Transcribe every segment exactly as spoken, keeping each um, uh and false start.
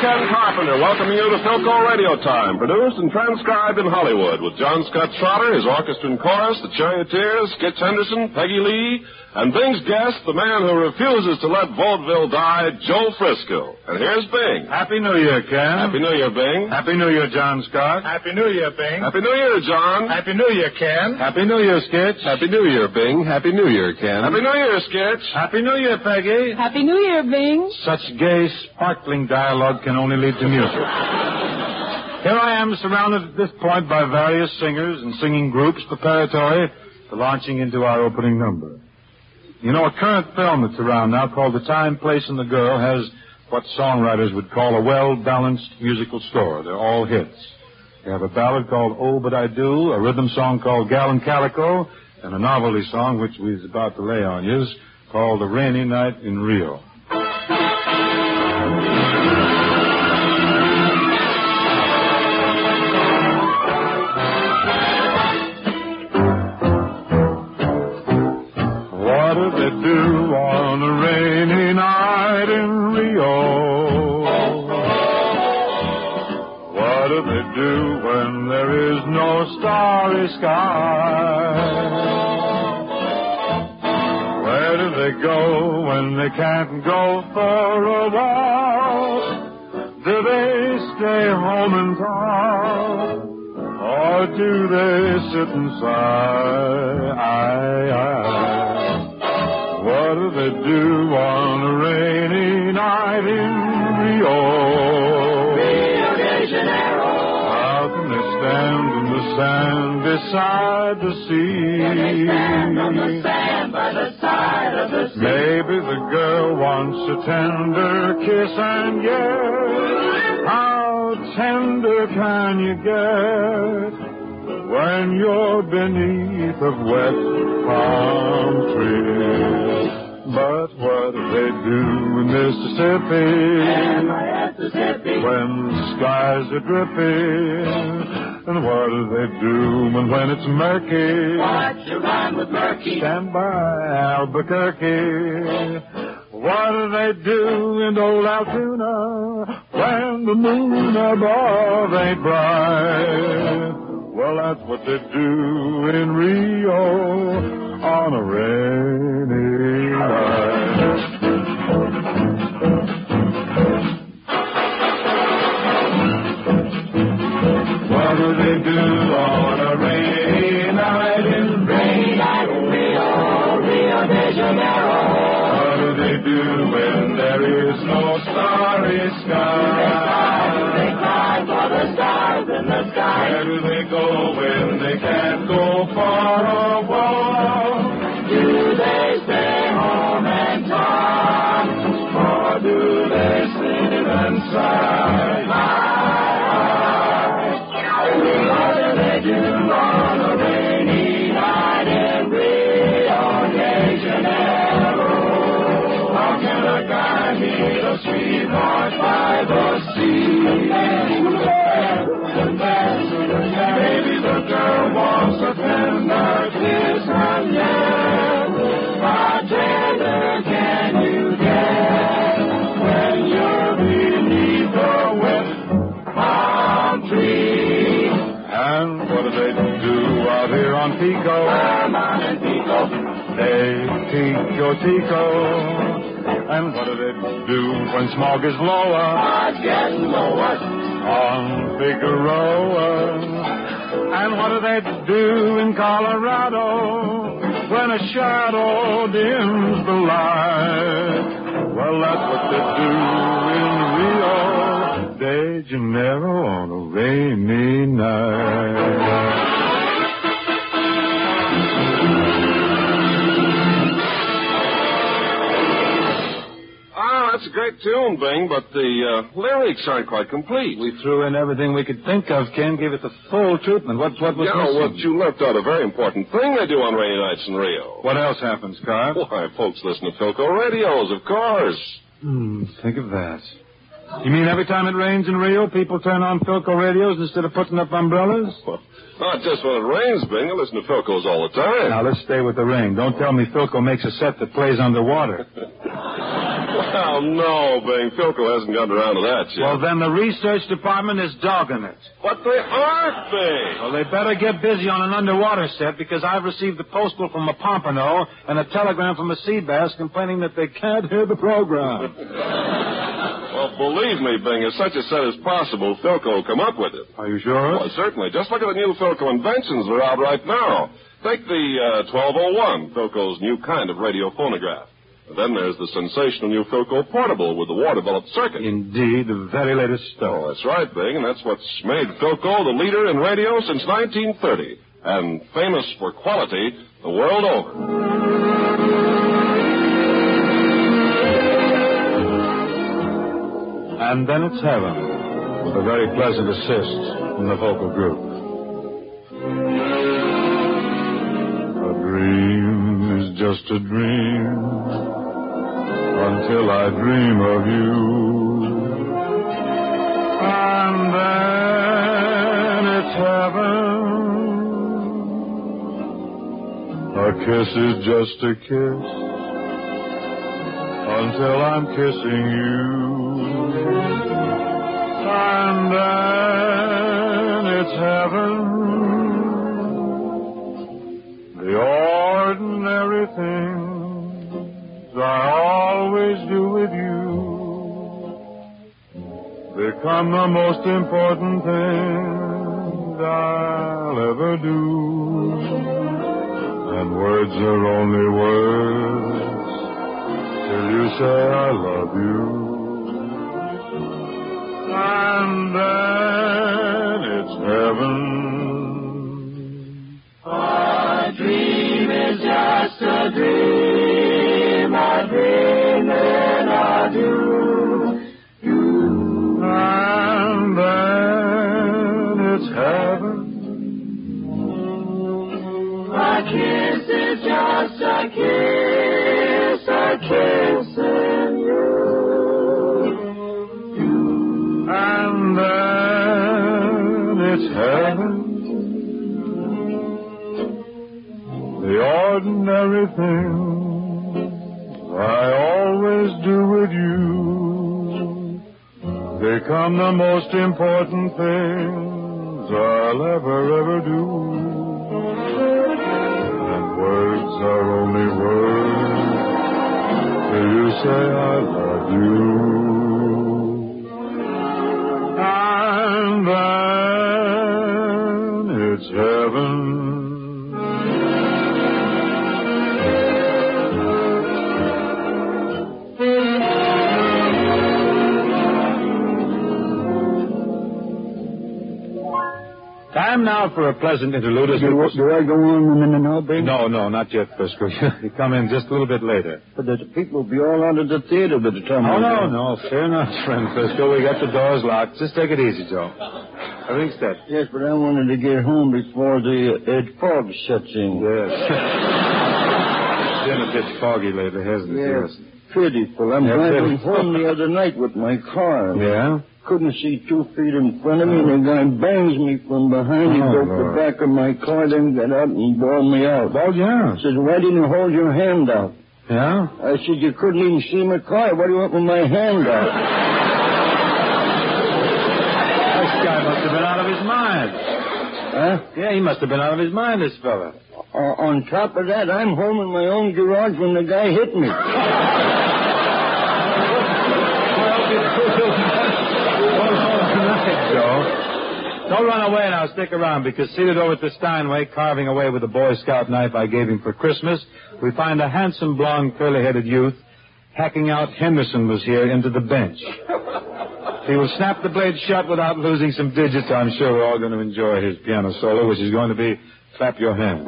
Ken Carpenter, welcoming you to Philco Radio Time, produced and transcribed in Hollywood with John Scott Trotter, his orchestra and chorus, the Charioteers, Skitch Henderson, Peggy Lee, and Bing's guest, the man who refuses to let vaudeville die, Joe Frisco. And here's Bing. Happy New Year, Ken. Happy New Year, Bing. Happy New Year, John Scott. Happy New Year, Bing. Happy New Year, John. Happy New Year, Ken. Happy New Year, Skitch. Happy New Year, Bing. Happy New Year, Ken. Happy New Year, Skitch. Happy New Year, Peggy. Happy New Year, Bing. Such gay, sparkling dialogue can only lead to music. Here I am, surrounded at this point by various singers and singing groups preparatory to launching into our opening number. You know, a current film that's around now called The Time, Place, and the Girl has what songwriters would call a well-balanced musical score. They're all hits. They have a ballad called Oh, But I Do, a rhythm song called Gal and Calico, and a novelty song, which we was about to lay on you, called A Rainy Night in Rio. What do they do on a rainy night in Rio? What do they do when there is no starry sky? Where do they go when they can't go for a walk? Do they stay home and talk? Or do they sit and sigh? Aye, aye. What do they do on a rainy night in Rio? Rio de Janeiro. How can they stand in the sand beside the sea? Can they stand on the sand by the side of the sea? Maybe the girl wants a tender kiss, and yet how tender can you get when you're beneath a wet palm tree? But what do they do in Mississippi? And Mississippi. When the skies are dripping? And what do they do when, when it's murky? Watch you run with murky. Stand by Albuquerque. What do they do in old Altoona when the moon above ain't bright? Well, that's what they do in Rio on a rainy night. What do they do on a rainy night in Rainy night in Rio, Rio de Janeiro. What do they do when there is no starry sky? They cry for the stars in the sky. Where do they go when they can't go far a walk? Do they stay home and talk? Or do they sit and sigh? What do they do on a rainy night in Rio de Janeiro? How can a guy meet a sweetheart by the sea? Maybe the girl wants a tender kiss, and yet how tender can you get when you're beneath a wet palm tree? And what do they do out here on Pico? Herman and Pico. Hey, Tico, Tico. And what do they do when smog is lower? Smog gets lower. On Figueroa. And what do they do in Colorado when a shadow dims the light? Well, that's what they do in Rio de Janeiro on a rainy night. That's a great tune, Bing, but the uh, lyrics aren't quite complete. We threw in everything we could think of, Ken, gave it the full treatment. What, what was yeah, missing? what you left out a very important thing they do on rainy nights in Rio. What else happens, Carl? Why, folks listen to Philco radios, of course. Hmm, think of that. You mean every time it rains in Rio, people turn on Philco radios instead of putting up umbrellas? Well, not just when it rains, Bing. I listen to Philcos all the time. Now, let's stay with the rain. Don't tell me Philco makes a set that plays underwater. Well, no, Bing. Philco hasn't gotten around to that yet. Well, then the research department is dogging it. But they aren't, Bing. Well, they better get busy on an underwater set because I've received a postal from a pompano and a telegram from a sea bass complaining that they can't hear the program. Well, believe me, Bing, if such a set is possible, Philco will come up with it. Are you sure? Well, certainly. Just look at the new Philco inventions that are out right now. Take the uh, twelve oh one, Philco's new kind of radio phonograph. And then there's the sensational new Philco Portable with the war-developed circuit. Indeed, the very latest stuff. Oh, that's right, Bing, and that's what's made Philco the leader in radio since nineteen thirty, and famous for quality the world over. And then it's heaven, with a very pleasant assist from the vocal group. A dream is just a dream until I dream of you. And then it's heaven. A kiss is just a kiss until I'm kissing you. And then it's heaven. The ordinary things I always do with you become the most important things I'll ever do. And words are only words till you say I love you. And then it's heaven. A dream is just a dream, a dream and I do. You. And then it's heaven. A kiss is just a kiss, a kiss and you. And then it's heaven. The ordinary things I always do with you become the most important things I'll ever, ever do. And words are only words till you say I love you. And then it's heaven. Time now for a pleasant interlude. As Do, we... do I go on a minute now, Bing? No, no, not yet, Frisco. You come in just a little bit later. But the people will be all out of the theater by the time Oh, I no, go. no. Fair enough, friend Frisco. We got the doors locked. Just take it easy, Joe. Everything's set. Yes, but I wanted to get home before the uh, Ed fog sets in. Yes. It's been a bit foggy lately, hasn't it? Yes. Pitiful. I'm Yeah, driving pitiful. home the other night with my car. Yeah? Couldn't see two feet in front of me, and a guy bangs me from behind. He Oh, broke Lord. the back of my car, then got out and bawled me out. Well, yeah. Says, why didn't you hold your hand out? Yeah? I said, you couldn't even see my car. What do you want with my hand out? This guy must have been out of his mind. Huh? Yeah, he must have been out of his mind, this fella. Uh, on top of that, I'm home in my own garage when the guy hit me. Joe. Don't run away now. Stick around, because seated over at the Steinway, carving away with the Boy Scout knife I gave him for Christmas, we find a handsome, blonde, curly-headed youth hacking out Henderson was here into the bench. He will snap the blade shut without losing some digits. I'm sure we're all going to enjoy his piano solo, which is going to be Clap Your Hands.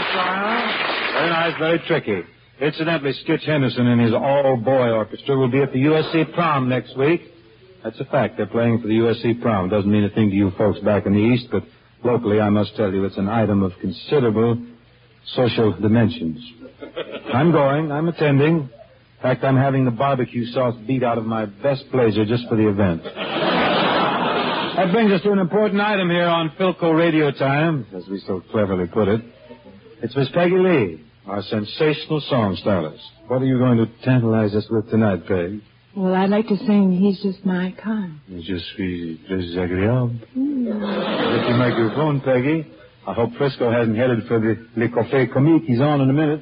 style. Very nice, very tricky. Incidentally, Skitch Henderson and his all-boy orchestra will be at the U S C prom next week. That's a fact. They're playing for the U S C prom. Doesn't mean a thing to you folks back in the East, but locally, I must tell you, it's an item of considerable social dimensions. I'm going. I'm attending. In fact, I'm having the barbecue sauce beat out of my best blazer just for the event. That brings us to an important item here on Philco Radio Time, as we so cleverly put it. It's Miss Peggy Lee, our sensational song stylist. What are you going to tantalize us with tonight, Peg? Well, I'd like to sing He's Just My Kind. Je suis désagréable. Get your microphone, Peggy. I hope Frisco hasn't headed for the Le Café Comique. He's on in a minute.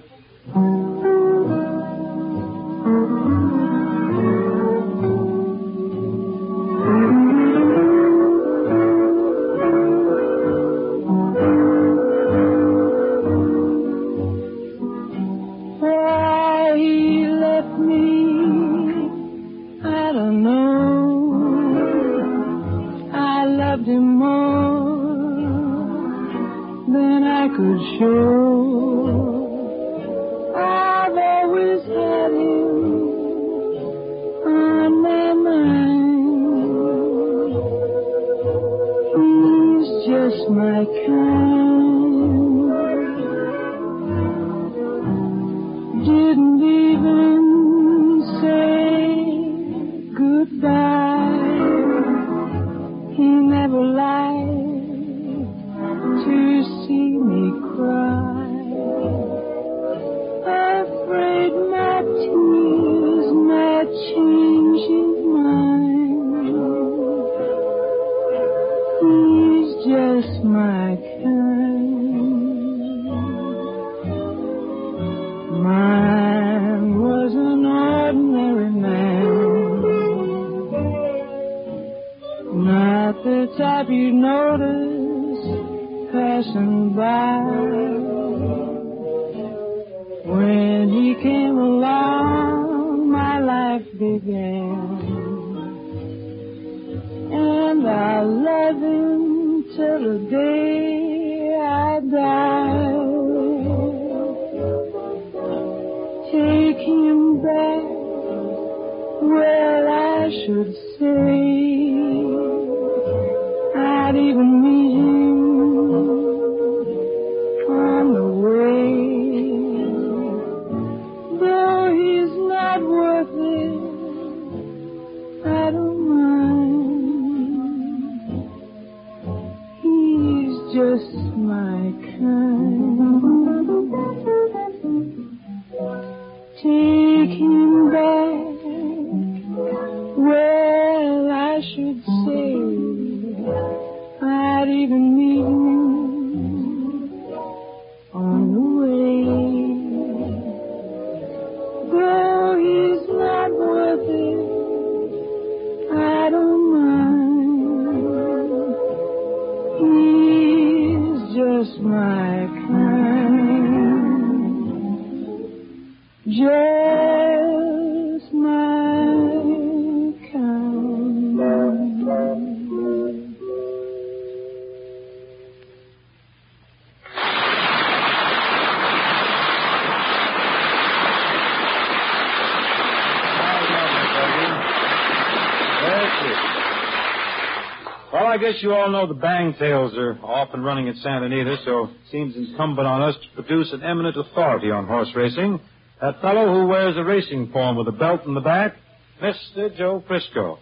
I guess you all know the Bangtails are off and running at Santa Anita, so it seems incumbent on us to produce an eminent authority on horse racing. That fellow who wears a racing form with a belt in the back, Mister Joe Frisco.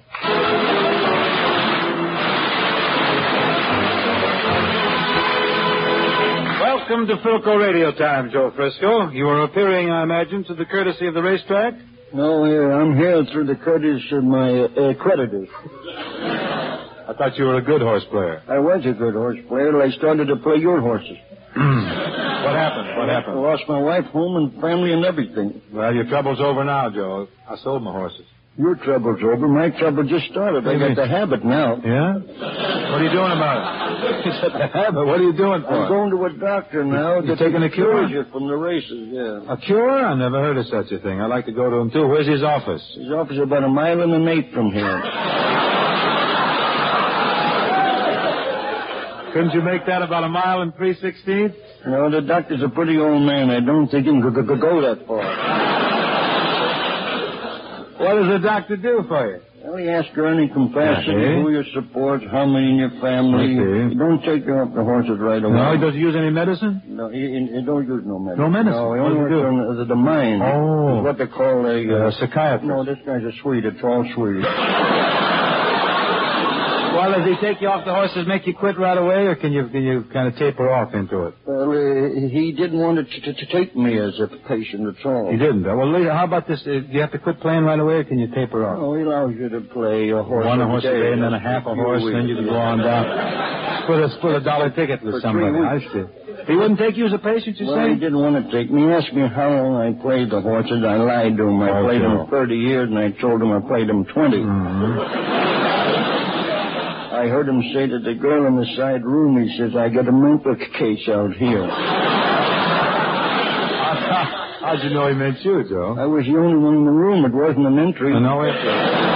Welcome to Philco Radio Time, Joe Frisco. You are appearing, I imagine, to the courtesy of the racetrack? No, here, I'm here through the courtesy of my uh, creditors. I thought you were a good horse player. I was a good horse player till I started to play your horses. What happened? What happened? I lost my wife, home, and family, and everything. Well, your trouble's over now, Joe. I sold my horses. Your trouble's over. My trouble just started. I got the habit now. Yeah? What are you doing about it? You got the habit. What are you doing for I'm it? going to a doctor now. You're taking a cure? You from the races, yeah. A cure? I never heard of such a thing. I'd like to go to him, too. Where's his office? His office is about a mile and an eighth from here. Couldn't you make that about a mile and three sixteenths? No, the doctor's a pretty old man. I don't think he can go, go, go that far. What does the doctor do for you? Well, he asks her any compassion, Okay. who you support, how many in your family. Okay. He don't take you off the horses right away. No, he doesn't use any medicine? No, he, he, he don't use no medicine. No medicine? No, he What only does he works do? on the, the mind. Oh. It's what they call a... Uh, Uh, psychiatrist. no, this guy's a Swede. It's all Swedish. Well, does he take you off the horses, make you quit right away, or can you can you kind of taper off into it? Well, uh, he didn't want to, to, to take me as a patient at all. He didn't. Uh, Well, later, how about this? Uh, do you have to quit playing right away, or can you taper off? No, he allows you to play a horse One a horse a day, and then a half a horse, and then you can go on down. Split a, split a dollar ticket with For somebody. three I weeks. see. He wouldn't take you as a patient, you Well, say? he didn't want to take me. He asked me how long I played the horses. I lied to him. I Oh, played Joe. them thirty years, and I told him I played them twenty. Mm-hmm. I heard him say to the girl in the side room, he says, I got a mental case out here. How'd you know he meant you, Joe? I was the only one in the room. It wasn't an entry. I know it.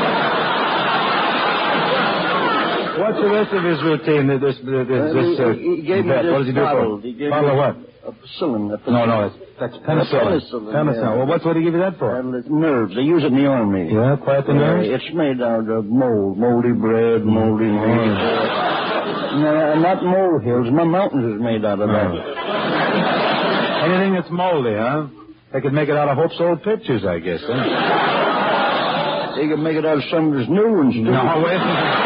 What's the rest of his routine? This, this, this, Well, this uh, he, he gave me vet? this What does he do bottle. for He it? gave Bottle me of what? A penicillin. A No, no, it's, that's penicillin. penicillin, Penicillin. yeah. Well, what's what do you give you that for? Well, it's nerves. They use it in the army. Yeah, quiet the Uh, nerves? it's made out of mold, moldy bread, moldy meat. No, not molehills. My mountains is made out of that. Anything that's moldy, huh? They could make it out of Hope's old pictures, I guess, huh? They could make it out of some of his new ones, too. No, wait.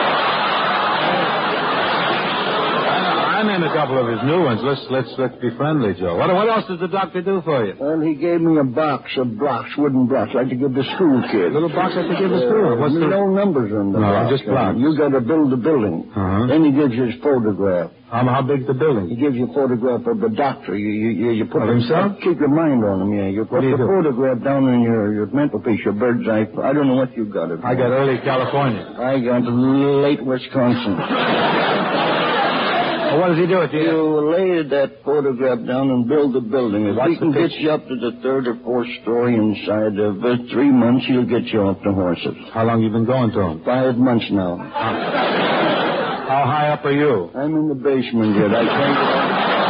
I'm in a couple of his new ones. Let's let's let's be friendly, Joe. What what else does the doctor do for you? Well, he gave me a box of blocks, wooden blocks, like to give the school kids. Little box like to give the Uh, school. What's the? no numbers on the No, box. just blocks. You got to build the building. Uh-huh. Then he gives you his photograph. Um, how big's the He building? gives you a photograph of the doctor. You you you, you put Of himself? Keep your mind on him. Yeah, you put do you the do? photograph down in your your mantelpiece, your bird's eye. I don't know what you got it. I got early California. I got late Wisconsin. Well, what does he do with you? You lay that photograph down and build the building. If What's we can the get pitch? you up to the third or fourth story inside of uh, three months, he'll get you off the horses. How long you been going to him? Five months now. How high up are you? I'm in the basement yet. I can't.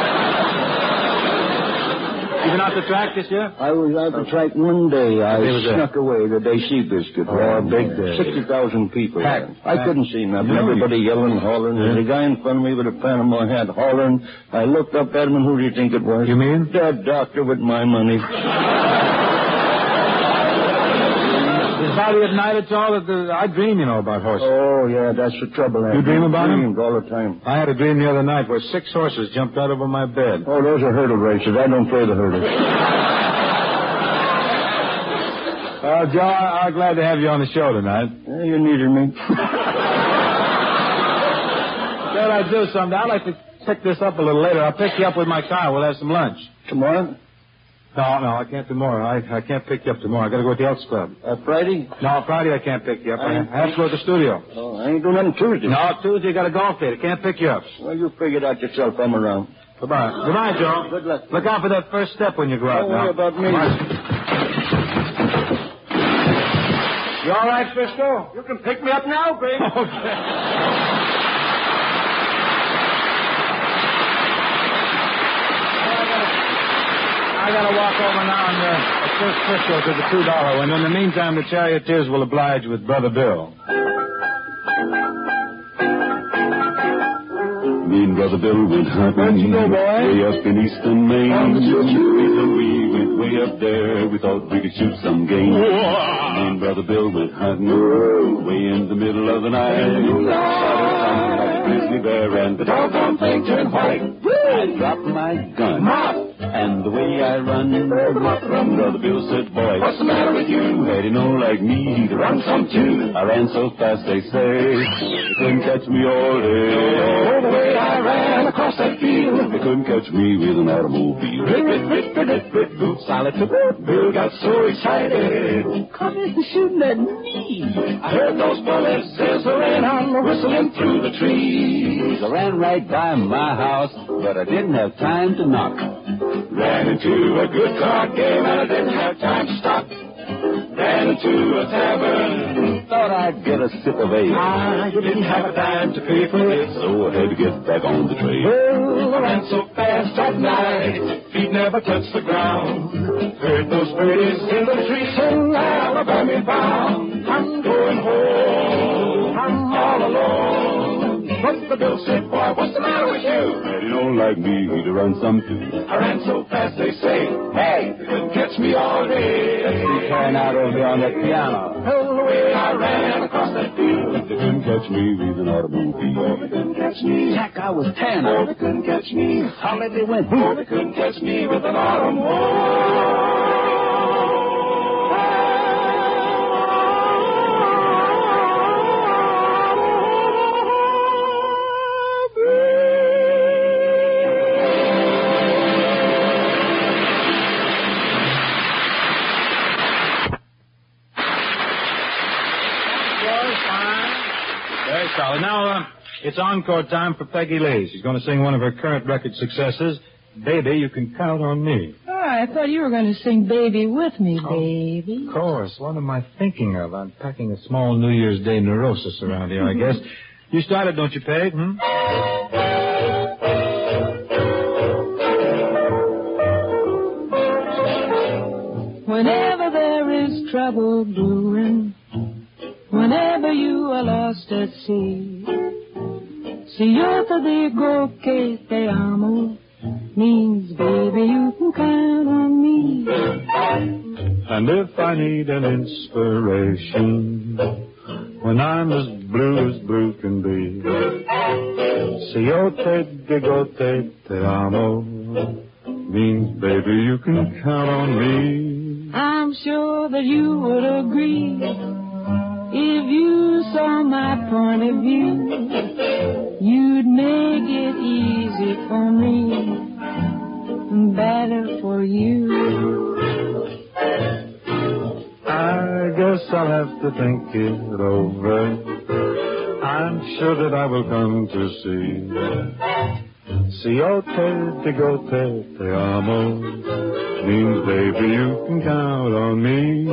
You been out to track this year? I was out to track one day. I Day was that? snuck away the day Seabiscuit. Oh, big day. Sixty thousand people. Packed. I Packed. couldn't see nothing. No, Everybody yelling, hollering. Yeah. There's a guy in front of me with a Panama hat hollering. I looked up at him, and who do you think it was? You mean? That doctor with my money. Is Bobby at night at all? At the, I dream, you know, about horses. Oh, yeah, that's the trouble. I You dream about him? dreamed all the time. I had a dream the other night where six horses jumped out over my bed. Oh, those are hurdle races. I don't play the hurdles. Uh, Joe, I- I'm glad to have you on the show tonight. Yeah, you needed me. Said I'd do something. I'd like to pick this up a little later. I'll pick you up with my car. We'll have some lunch. Tomorrow? No, no, I can't tomorrow. I, I can't pick you up tomorrow. I got to go to the Elks Club. Uh, Friday? No, Friday I can't pick you up. I, I have to go to the studio. Oh, I ain't doing nothing Tuesday. No, Tuesday I got a golf date. I can't pick you up. Well, you figure it out yourself. I'm around. Goodbye. Goodbye, Joe. Good luck. Look out for that first step when you go out Don't now. worry about me. Goodbye. You all right, Frisco? You can pick me up now, Greg. I got to walk over now and uh, first Frisco to the two dollar one. In the meantime, the charioteers will oblige with Brother Bill. Me and Brother Bill went hunting. Where'd you go, boy? Way up in eastern Maine. Oh, did you? Reason we went way up there, we thought we could shoot some game. Me and Brother Bill went hunting. Way in the middle of the night. Shot like a grizzly bear and the doggone thing turned white. I dropped my gun. And the way I run, Brother Bill said, boy, what's the matter with you? Had he known like me, he'd run some too. I ran so fast, they say, they couldn't catch me all day. Oh, the way I ran across that field, they couldn't catch me with an automobile. Rip, rip, rip, rip, rip, rip, silent to Bill got so excited. Come in shooting at me. I heard those bullets sizzling on, whistling through the trees. I ran right by my house, but I didn't have time to knock. Ran into a good card game and I didn't have time to stop. Ran went to a tavern. Thought I'd get a sip of ale. Ah, you didn't have a dime to pay for it. So I had to get back on the trail. Well, I ran so fast at night, feet never touched the ground. Heard those birdies in the trees sing Alabama bound. I'm going home, I'm all alone. But the bill said, boy, what's the matter with you? You don't like me to run some too. I ran so fast they say, hey, you couldn't catch me all day. That's me carrying out over here on that piano. Hell, the way I ran across that field. They couldn't catch me with an automobile. They couldn't catch me. Jack, I was ten. Oh, they couldn't catch me. How did they win? Oh, they couldn't catch me with an automobile. Very solid. Now, uh, it's encore time for Peggy Lee. She's going to sing one of her current record successes, Baby, You Can Count on Me. Oh, I thought you were going to sing Baby with me, Oh, baby. Of course. What am I thinking of? I'm packing a small New Year's Day neurosis around here, I guess. You started, don't you, Peg? Hmm? Whenever there is trouble brewing, whenever you are lost at sea, si yo te digo que te amo, means, baby, you can count on me. And if I need an inspiration when I'm as blue as blue can be, si yo te digo te, te amo, means, baby, you can count on me. I'm sure that you would agree if you saw my point of view. You'd make it easy for me, better for you. I guess I'll have to think it over. I'm sure that I will come to see. Si yo te digo te, te amo, means, baby, you can count on me.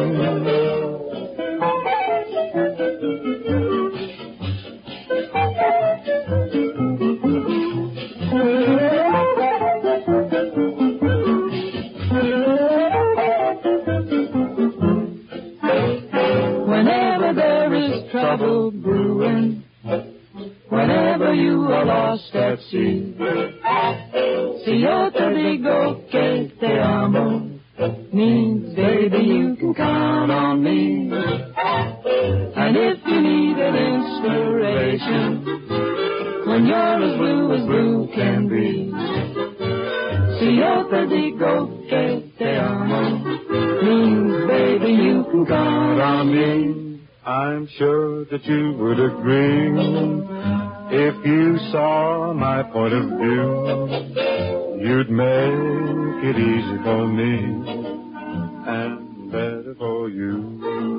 Whenever there is trouble brewing, whenever you are lost at sea, si yo te digo que te amo, means, baby, you can count on me. And if you need an inspiration when you're as blue as blue can be, si yo te digo que te amo, means, baby, you can count on me. I'm sure that you would agree if you saw my point of view. You'd make it easy for me and better for you.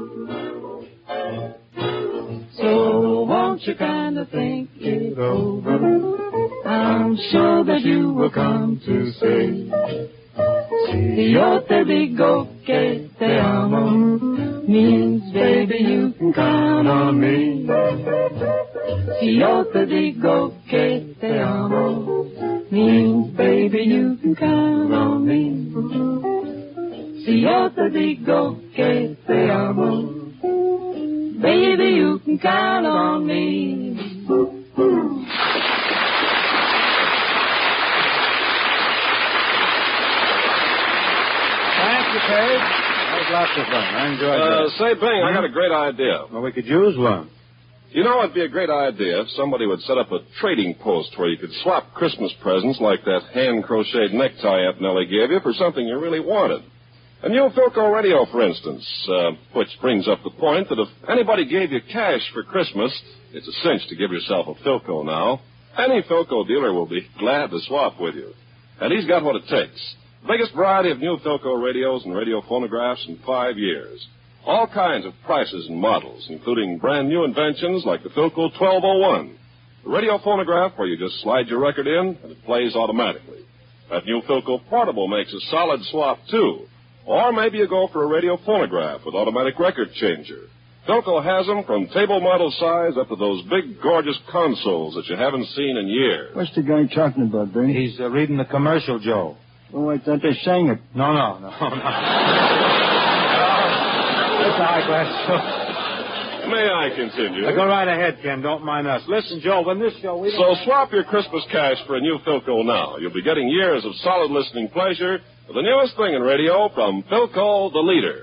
So won't you kind of think it over? I'm sure that you will come to say, si yo te digo que te amo, means, baby, you can count on me. Si yo te digo que te amo, means, baby, you can count on me. Si yo te digo que te amo, baby, you can count on me. Thank you, Peg. That was lots of fun. I enjoyed Uh, that. say, Bing, I got a great idea. Well, we could use one. You know, it'd be a great idea if somebody would set up a trading post where you could swap Christmas presents like that hand-crocheted necktie Aunt Nellie gave you for something you really wanted. A new Philco radio, for instance, uh, which brings up the point that if anybody gave you cash for Christmas, it's a cinch to give yourself a Philco now. Any Philco dealer will be glad to swap with you. And he's got what it takes. The biggest variety of new Philco radios and radio phonographs in five years. All kinds of prices and models, including brand new inventions like the Philco twelve oh one. The radio phonograph where you just slide your record in and it plays automatically. That new Philco portable makes a solid swap, too. Or maybe you go for a radio phonograph with automatic record changer. Philco has them from table model size up to those big, gorgeous consoles that you haven't seen in years. What's the guy talking about, Bernie? He's uh, reading the commercial, Joe. Oh, I thought they sang it. No, no, no, no. It's a high-class show. May I continue? Now, go right ahead, Ken. Don't mind us. Listen, Joe, when this show... we So don't... swap your Christmas cash for a new Philco now. You'll be getting years of solid listening pleasure with the newest thing in radio from Philco, the leader.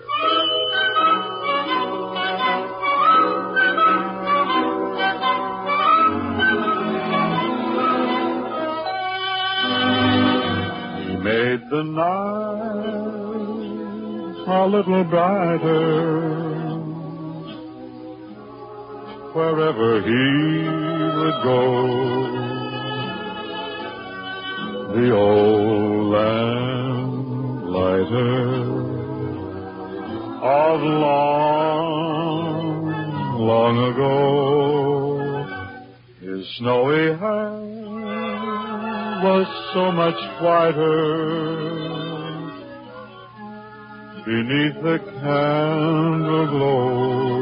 He made the night a little brighter. Wherever he would go, the old lamplighter of long, long ago, his snowy hair was so much whiter beneath the candle glow.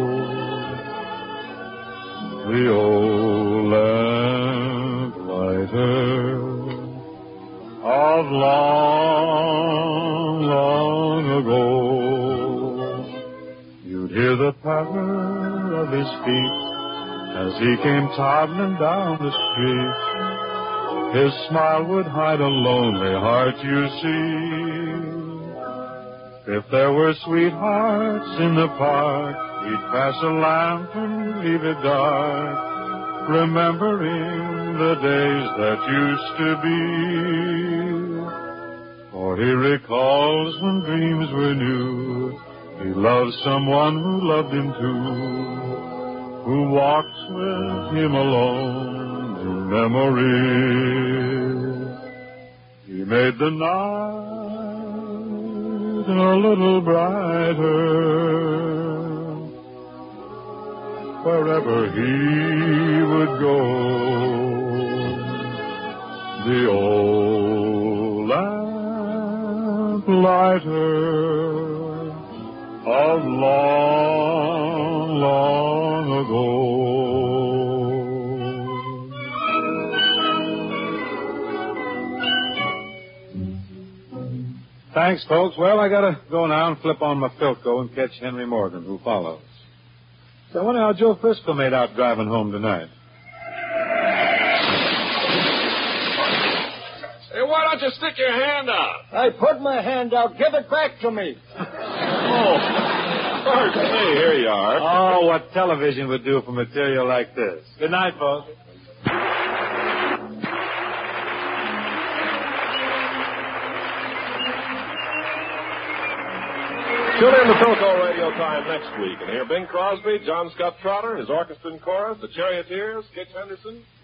The old lamplighter of long, long ago. You'd hear the patter of his feet as he came toddling down the street. His smile would hide a lonely heart, you see. If there were sweethearts in the park, he'd pass a lamp and leave it dark, remembering the days that used to be. For he recalls when dreams were new, he loved someone who loved him too, who walked with him alone in memory. He made the night a little brighter. Wherever he would go, the old lamplighter of long, long ago. Thanks, folks. Well, I gotta go now and flip on my Philco and catch Henry Morgan, who follows. So I wonder how Joe Frisco made out driving home tonight. Hey, why don't you stick your hand out? I put my hand out. Give it back to me. Oh, pardon me. Here you are. Oh, what television would do for material like this. Good night, folks. Tune in to Philco Radio Time next week and hear Bing Crosby, John Scott Trotter, his orchestra and chorus, the Charioteers, Skitch Henderson,